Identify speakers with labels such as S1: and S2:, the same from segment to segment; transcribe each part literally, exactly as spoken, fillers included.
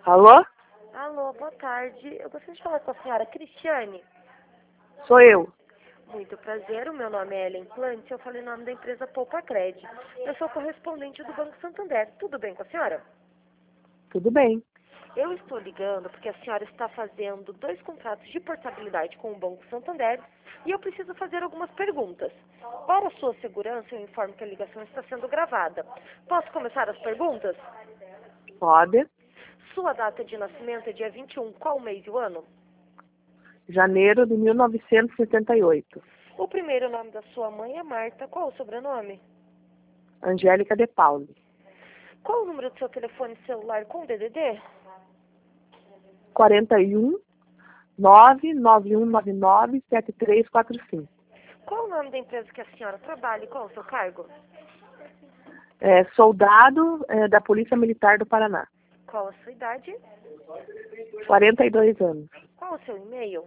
S1: Alô?
S2: Alô, boa tarde. Eu gostaria de falar com a senhora Cristiane.
S1: Sou eu.
S2: Muito prazer, o meu nome é Ellen Plant, eu falo em nome da empresa Poupa Cred. Eu sou correspondente do Banco Santander. Tudo bem com a senhora?
S1: Tudo bem.
S2: Eu estou ligando porque a senhora está fazendo dois contratos de portabilidade com o Banco Santander e eu preciso fazer algumas perguntas. Para sua segurança, eu informo que a ligação está sendo gravada. Posso começar as perguntas?
S1: Pode.
S2: Sua data de nascimento é dia vinte e um, qual o mês e o ano?
S1: Janeiro de mil novecentos e setenta e oito.
S2: O primeiro nome da sua mãe é Marta, qual o sobrenome?
S1: Angélica de Pauli.
S2: Qual o número do seu telefone celular com D D D?
S1: quarenta e um, nove nove um nove nove, sete três quatro cinco.
S2: Qual o nome da empresa que a senhora trabalha e qual o seu cargo?
S1: É, soldado é, da Polícia Militar do Paraná.
S2: Qual a sua idade?
S1: quarenta e dois anos.
S2: Qual o seu e-mail?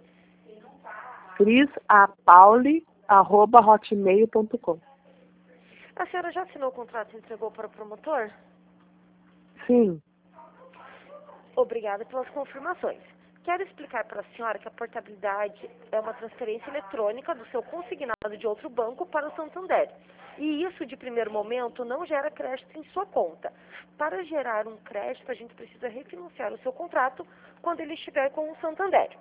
S1: crisapauli arroba hotmail ponto com.
S2: A senhora já assinou o contrato e entregou para o promotor?
S1: Sim.
S2: Obrigada pelas confirmações. Quero explicar para a senhora que a portabilidade é uma transferência eletrônica do seu consignado de outro banco para o Santander. E isso, de primeiro momento, não gera crédito em sua conta. Para gerar um crédito, a gente precisa refinanciar o seu contrato quando ele estiver com o Santander.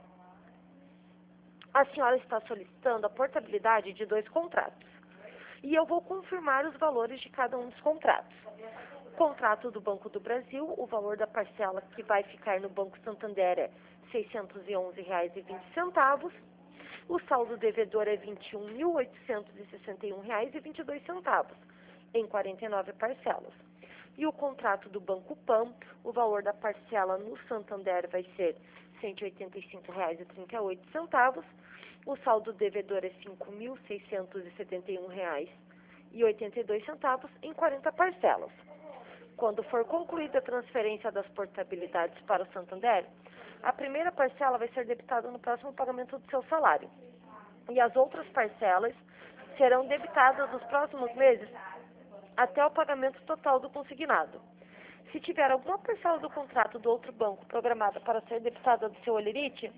S2: A senhora está solicitando a portabilidade de dois contratos. E eu vou confirmar os valores de cada um dos contratos. Contrato do Banco do Brasil, o valor da parcela que vai ficar no Banco Santander é seiscentos e onze reais e vinte centavos. O saldo devedor é vinte e um mil oitocentos e sessenta e um reais e vinte e dois centavos, em quarenta e nove parcelas. E o contrato do Banco Pan, o valor da parcela no Santander vai ser cento e oitenta e cinco reais e trinta e oito centavos. O saldo devedor é cinco mil seiscentos e setenta e um reais e oitenta e dois centavos, em quarenta parcelas. Quando for concluída a transferência das portabilidades para o Santander, a primeira parcela vai ser debitada no próximo pagamento do seu salário. E as outras parcelas serão debitadas nos próximos meses até o pagamento total do consignado. Se tiver alguma parcela do contrato do outro banco programada para ser debitada do seu Olerite,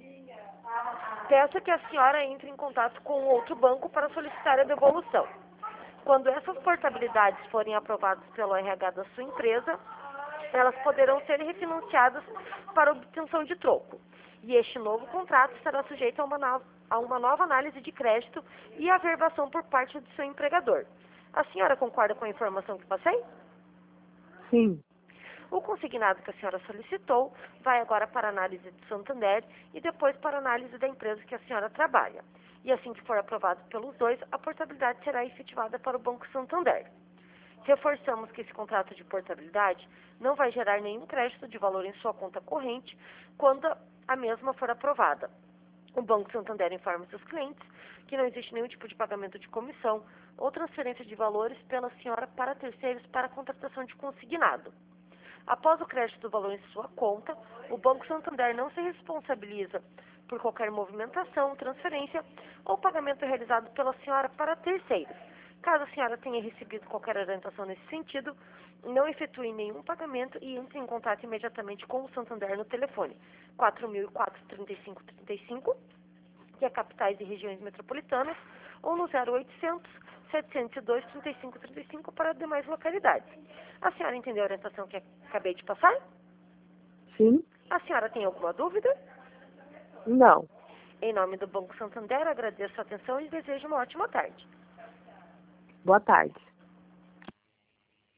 S2: peça que a senhora entre em contato com o outro banco para solicitar a devolução. Quando essas portabilidades forem aprovadas pelo R H da sua empresa, elas poderão ser refinanciadas para obtenção de troco. E este novo contrato estará sujeito a uma, nova, a uma nova análise de crédito e averbação por parte do seu empregador. A senhora concorda com a informação que passei?
S1: Sim.
S2: O consignado que a senhora solicitou vai agora para a análise do Santander e depois para a análise da empresa que a senhora trabalha. E assim que for aprovado pelos dois, a portabilidade será efetivada para o Banco Santander. Reforçamos que esse contrato de portabilidade não vai gerar nenhum crédito de valor em sua conta corrente quando a mesma for aprovada. O Banco Santander informa seus clientes que não existe nenhum tipo de pagamento de comissão ou transferência de valores pela senhora para terceiros para a contratação de consignado. Após o crédito do valor em sua conta, o Banco Santander não se responsabiliza por qualquer movimentação, transferência ou pagamento realizado pela senhora para terceiros. Caso a senhora tenha recebido qualquer orientação nesse sentido, não efetue nenhum pagamento e entre em contato imediatamente com o Santander no telefone quatro mil e quatro, trinta e cinco trinta e cinco, que é capitais e regiões metropolitanas, ou no zero oitocentos, setecentos e dois, trinta e cinco trinta e cinco para demais localidades. A senhora entendeu a orientação que acabei de passar?
S1: Sim.
S2: A senhora tem alguma dúvida?
S1: Não.
S2: Em nome do Banco Santander, agradeço a atenção e desejo uma ótima tarde.
S1: Boa tarde.